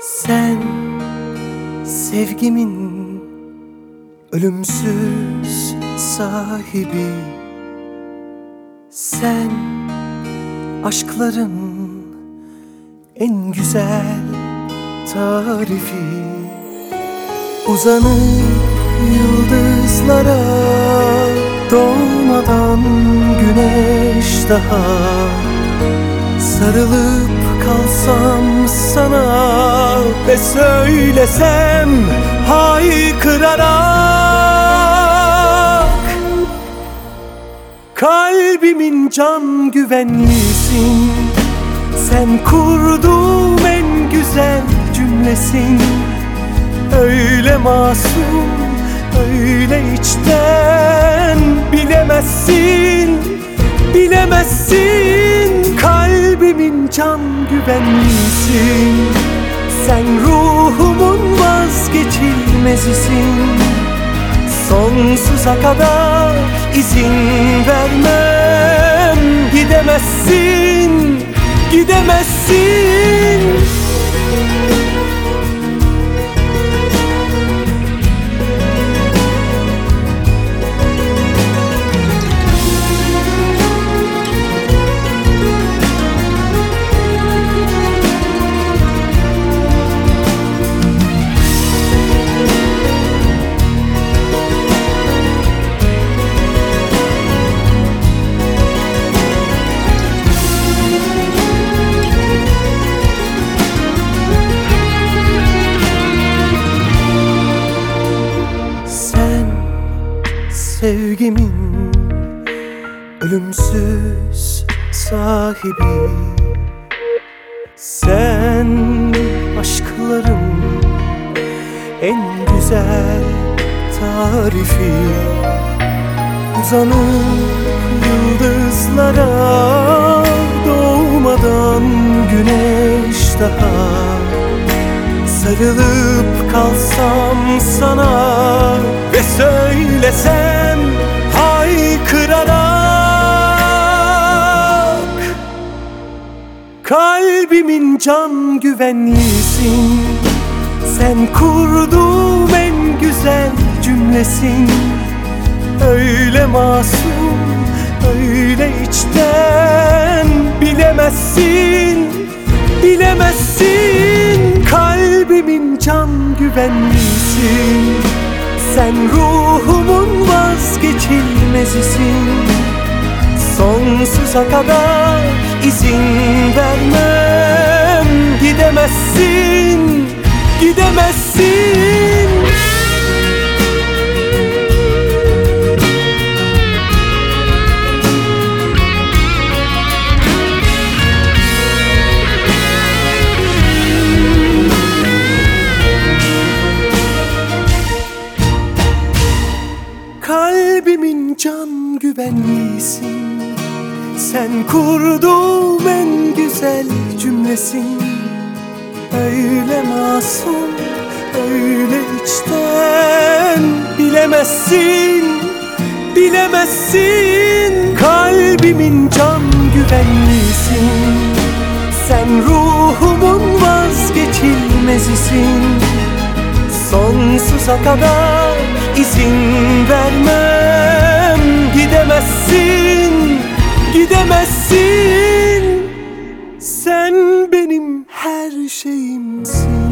Sen sevgimin ölümsüz sahibi, sen aşkların en güzel tarifi. Uzanıp yıldızlara doğmadan güneş daha, sarılıp kalsam sana ve söylesem haykırarak, kalbimin can güvenlisin, sen kurduğum en güzel cümlesin. Öyle masum, öyle içten, bilemezsin, bilemezsin. Kalbimin can güvenlisin, sen ruhumun vazgeçilmezisin. Sonsuza kadar izin vermem, gidemezsin, gidemezsin. Sevgimin ölümsüz sahibi, sen aşkların en güzel tarifi. Uzanıp yıldızlara doğmadan güneş daha, sarılıp kalsam sana ve söylesem haykırarak, kalbimin can güvenlisin, sen kurduğum en güzel cümlesin. Öyle masum, öyle içten, bilemezsin, bilemezsin. Kalbimin can güvenlisin, sen ruhumun vazgeçilmezisin. Sonsuza kadar izin vermem, gidemezsin, gidemezsin. Kalbimin can güvenlisin, sen kurduğum en güzel cümlesin. Öyle masum, öyle içten, bilemezsin, bilemezsin. Kalbimin can güvenlisin, sen ruhumun vazgeçilmezisin. Sonsuza kadar izin vermem, gidemezsin, gidemezsin. Sen benim her şeyimsin.